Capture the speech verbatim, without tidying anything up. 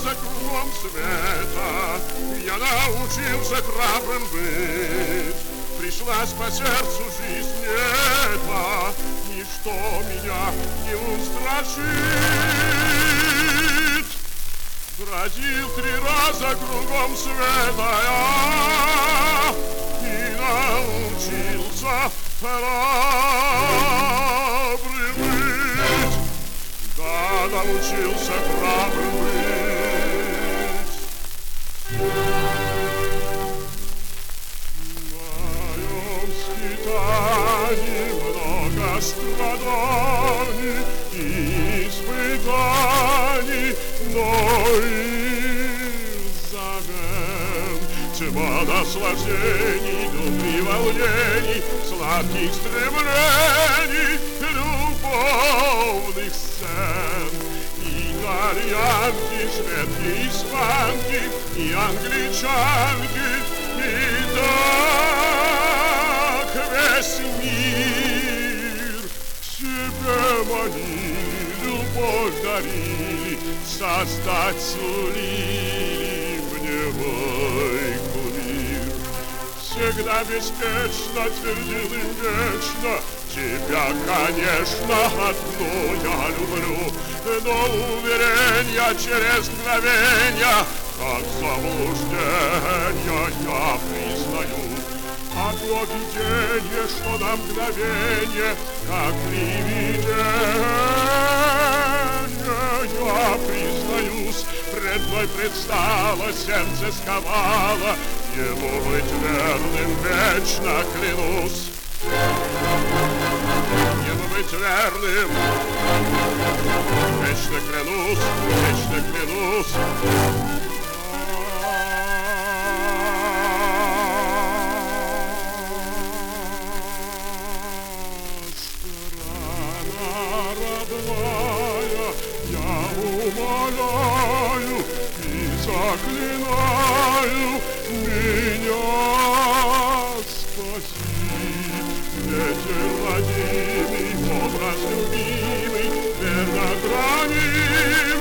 раза кругом света я научился храбрым быть. Пришлась по сердцу жизнь эта, ничто меня не устрашит. Бродил три раза кругом света я и научился храбрым быть. Да, научился храбрым быть. В моем скитании много страданий и испытаний, но и взамен тьма наслаждений, любви, волнений, сладких стремлений, любовных сцен. Итальянки, шведки, испанки и англичанки, и так весь мир к себе манили, любовь дарили, создать сулили мне мой кумир. Всегда беспечно твердил им вечно: тебя, конечно, одну я люблю, но уверенья через мгновенья, как заблужденья, я признаю. А то виденье, что на мгновенье, как привиденье, я признаюсь, пред мной предстало, сердце сковало, ему быть верным вечно клянусь. Ему быть верным вечно клянусь, вечно клянусь. Я умоляю и заклинаю, меня спаси. Ветер родимый, образ любимый, верно хранимый.